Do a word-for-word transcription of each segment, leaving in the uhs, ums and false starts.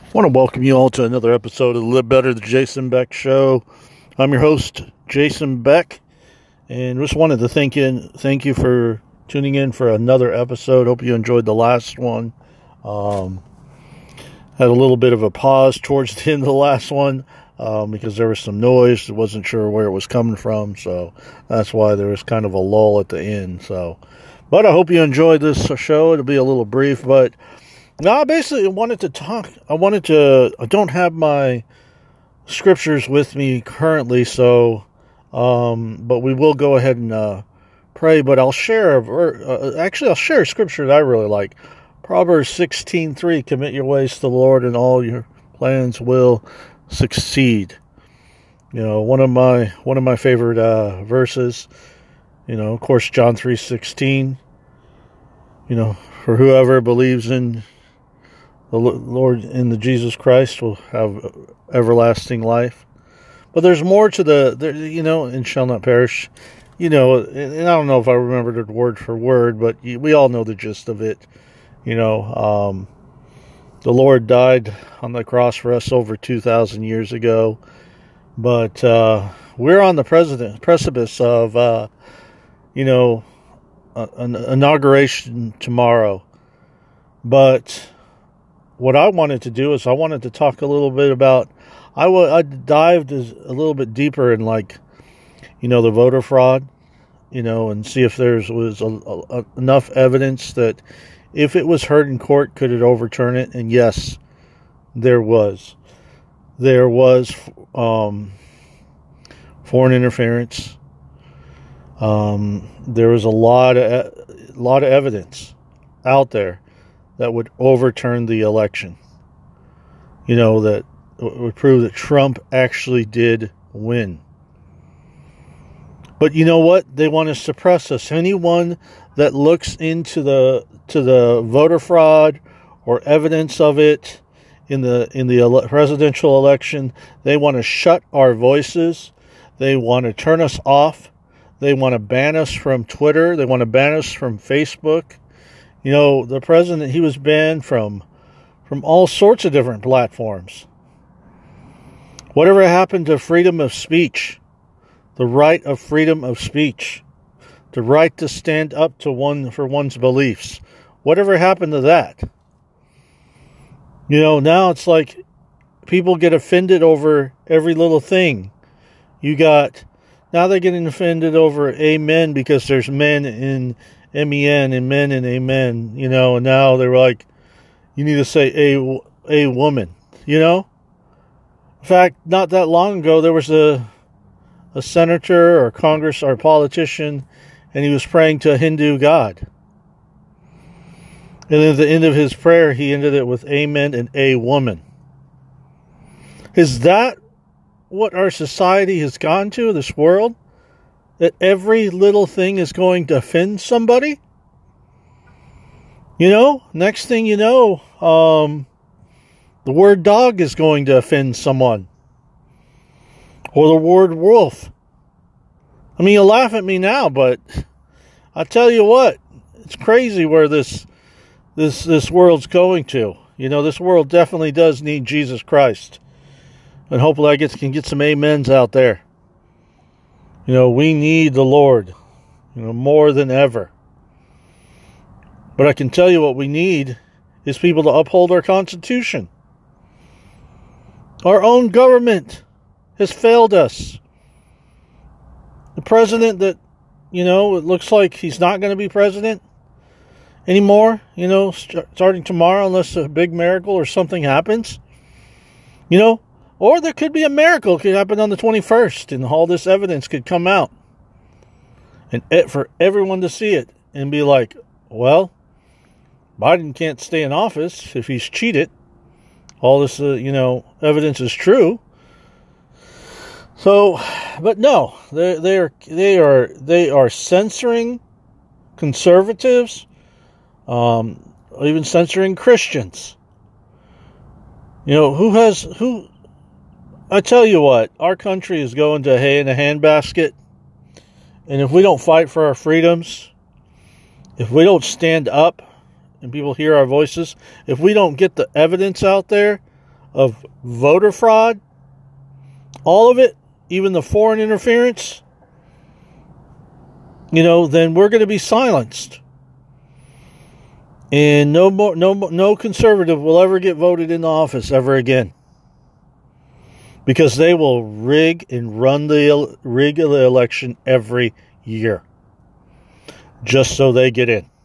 I want to welcome you all to another episode of the Live Better, the Jason Beck Show. I'm your host, Jason Beck, and just wanted to thank you, thank you for tuning in for another episode. Hope you enjoyed the last one. Um, had a little bit of a pause towards the end of the last one um, because there was some noise. I wasn't sure where it was coming from, so that's why there was kind of a lull at the end. So, but I hope you enjoyed this show. It'll be a little brief, but no, I basically wanted to talk. I wanted to. I don't have my scriptures with me currently, so um, but we will go ahead and uh, pray. But I'll share. Uh, actually, I'll share a scripture that I really like. Proverbs sixteen three. Commit your ways to the Lord, and all your plans will succeed. You know, one of my one of my favorite uh, verses. You know, of course, John three sixteen. You know, for whoever believes in the Lord, in the Jesus Christ, will have everlasting life. But there's more to the, the, you know, and shall not perish. You know, and I don't know if I remembered it word for word, but we all know the gist of it. You know, um, the Lord died on the cross for us over two thousand years ago. But uh, we're on the president, precipice of, uh, you know, an inauguration tomorrow. But what I wanted to do is I wanted to talk a little bit about, I, w- I dived a little bit deeper in, like, you know, the voter fraud, you know, and see if there was a, a, enough evidence that if it was heard in court, could it overturn it? And yes, there was. There was um, foreign interference. Um, there was a lot of, a lot of evidence out there that would overturn the election. You know, that would prove that Trump actually did win. But you know what? They want to suppress us. Anyone that looks into the to the voter fraud or evidence of it in the in the ele- presidential election, they want to shut our voices. They want to turn us off. They want to ban us from Twitter. They want to ban us from Facebook. You know, the president, he was banned from from all sorts of different platforms. Whatever happened to freedom of speech? The right of freedom of speech. The right to stand up to one for one's beliefs. Whatever happened to that? You know, now it's like people get offended over every little thing. You got, now they're getting offended over amen because there's men in M E N and men and amen, you know, and now they're like, you need to say a, a woman, you know? In fact, not that long ago, there was a, a senator or Congress or politician, and he was praying to a Hindu god. And at the end of his prayer, he ended it with amen and a woman. Is that what our society has gone to, this world? That every little thing is going to offend somebody? You know, next thing you know, um, the word dog is going to offend someone. Or the word wolf. I mean, you laugh at me now, but I tell you what, it's crazy where this this this world's going to. You know, this world definitely does need Jesus Christ. And hopefully I get, can get some amens out there. You know, we need the Lord, you know, more than ever. But I can tell you what we need is people to uphold our Constitution. Our own government has failed us. The president that, you know, it looks like he's not going to be president anymore, you know, st- starting tomorrow, unless a big miracle or something happens. You know, or there could be a miracle. It could happen on the twenty-first, and all this evidence could come out. And it, for everyone to see it and be like, well, Biden can't stay in office if he's cheated. All this, uh, you know, evidence is true. So, but no, they they are they are they are censoring conservatives, um, even censoring Christians. You know, who has who? I tell you what, our country is going to hay in a handbasket. And if we don't fight for our freedoms, if we don't stand up and people hear our voices, if we don't get the evidence out there of voter fraud, all of it, even the foreign interference, you know, then we're going to be silenced. And no more, no, no conservative will ever get voted into office ever again, because they will rig and run the rig the election every year, just so they get in.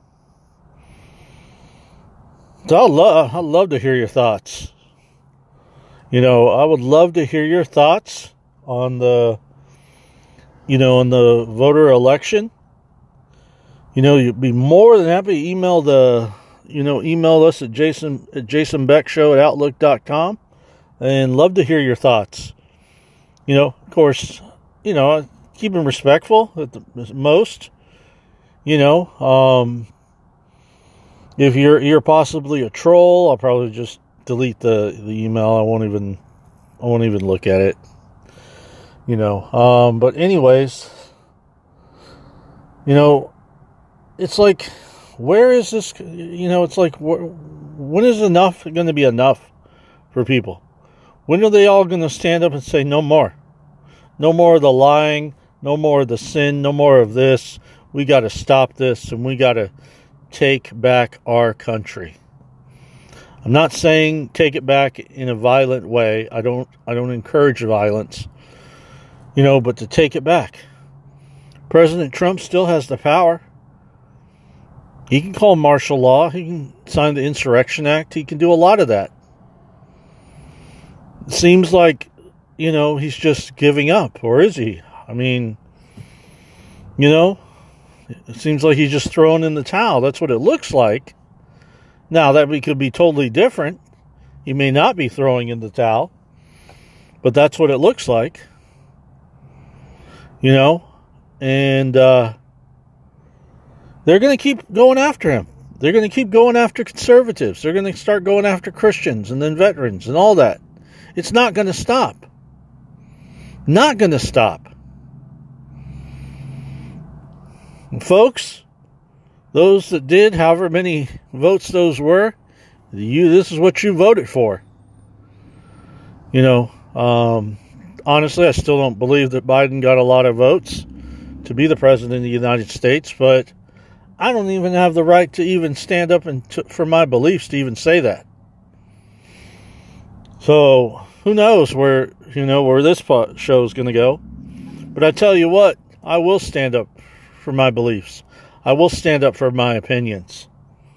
So I'd love, I'd love to hear your thoughts. You know, I would love to hear your thoughts on the, you know, on the voter election. You know, you'd be more than happy to email the, you know, email us at Jason at Jason Beck Show at Outlook dot com, and love to hear your thoughts. You know, of course, you know, keep them respectful at the most. You know, um, if you're you're possibly a troll, I'll probably just delete the, the email. I won't even I won't even look at it. You know, um, but anyways, you know. It's like, where is this, you know, it's like, wh- when is enough going to be enough for people? When are they all going to stand up and say, no more? No more of the lying, no more of the sin, no more of this. We got to stop this, and we got to take back our country. I'm not saying take it back in a violent way. I don't, I don't encourage violence, you know, but to take it back. President Trump still has the power. He can call martial law. He can sign the Insurrection Act. He can do a lot of that. It seems like, you know, he's just giving up. Or is he? I mean, you know, it seems like he's just throwing in the towel. That's what it looks like. Now, that could be totally different. He may not be throwing in the towel. But that's what it looks like. You know? And, uh... they're going to keep going after him. They're going to keep going after conservatives. They're going to start going after Christians and then veterans and all that. It's not going to stop. Not going to stop. And folks, those that did, however many votes those were, you, this is what you voted for. You know, um, honestly, I still don't believe that Biden got a lot of votes to be the president of the United States, but I don't even have the right to even stand up and t- for my beliefs to even say that. So who knows where, you know, where this show is going to go. But I tell you what, I will stand up for my beliefs. I will stand up for my opinions.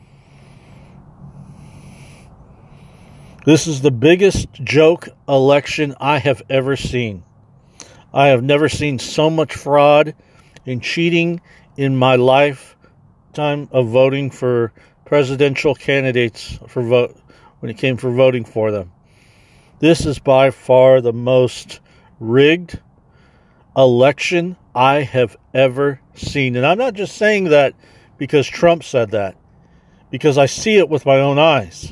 This is the biggest joke election I have ever seen. I have never seen so much fraud and cheating in my life. Time of voting for presidential candidates for vote when it came for voting for them. This is by far the most rigged election I have ever seen. And I'm not just saying that because Trump said that, because I see it with my own eyes.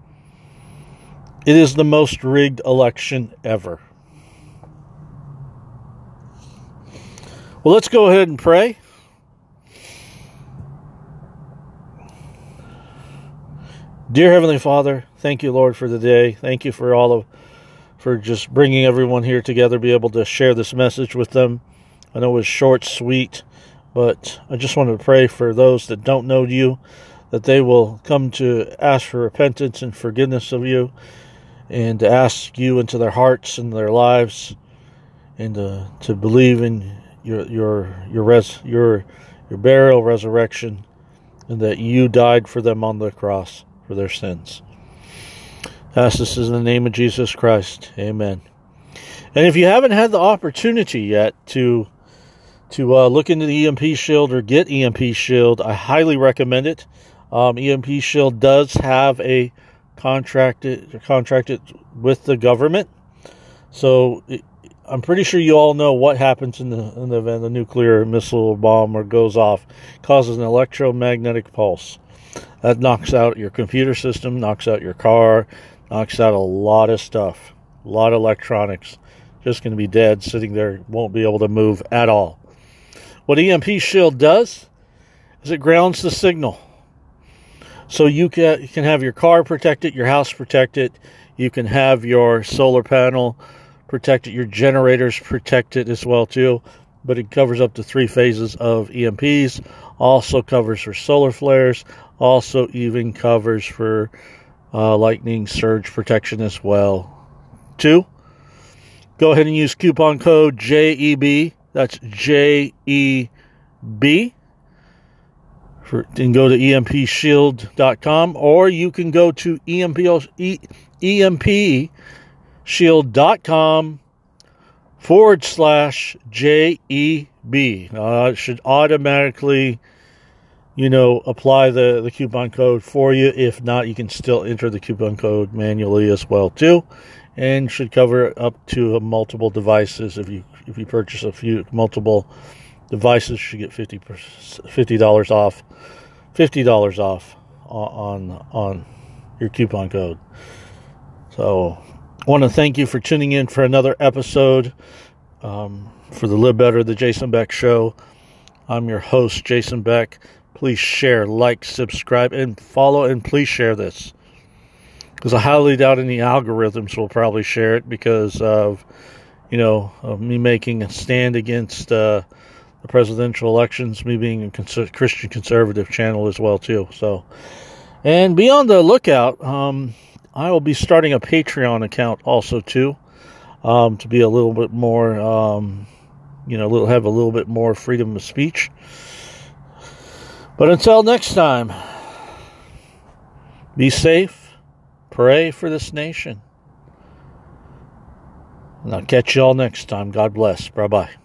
It is the most rigged election ever. Well, let's go ahead and pray. Dear Heavenly Father, thank you, Lord, for the day. Thank you for all of, for just bringing everyone here together, be able to share this message with them. I know it was short, sweet, but I just wanted to pray for those that don't know you, that they will come to ask for repentance and forgiveness of you, and to ask you into their hearts and their lives, and to, to believe in your your your res your your burial, resurrection, and that you died for them on the cross for their sins. I ask this in the name of Jesus Christ. Amen. And if you haven't had the opportunity yet to to uh, look into the E M P Shield or get E M P Shield, I highly recommend it. Um, E M P Shield does have a contracted contracted with the government, so it, I'm pretty sure you all know what happens in the in the event the nuclear missile bomb or goes off. It causes an electromagnetic pulse that knocks out your computer system, knocks out your car, knocks out a lot of stuff, a lot of electronics. Just going to be dead, sitting there, won't be able to move at all. What E M P Shield does is it grounds the signal. So you can, you can have your car protected, your house protected, you can have your solar panel protected, your generators protected as well too. But it covers up to three phases of E M Ps, also covers for solar flares, also even covers for uh, lightning surge protection as well too. Go ahead and use coupon code J E B, that's J E B, for, and go to E M P shield dot com, or you can go to E M P, E M P shield dot com forward slash J E B. Uh, it should automatically, you know, apply the, the coupon code for you. If not, you can still enter the coupon code manually as well too, and should cover up to uh, multiple devices. If you if you purchase a few multiple devices, you should get fifty dollars off, fifty dollars off on on your coupon code. So I want to thank you for tuning in for another episode um, for the Live Better, the Jason Beck Show. I'm your host, Jason Beck. Please share, like, subscribe, and follow, and please share this. Because I highly doubt any algorithms will probably share it because of, you know, of me making a stand against uh, the presidential elections, me being a cons- Christian conservative channel as well, too. So, and be on the lookout. Um, I will be starting a Patreon account also too, um, to be a little bit more, um, you know, little have a little bit more freedom of speech. But until next time, be safe, pray for this nation, and I'll catch you all next time. God bless. Bye bye.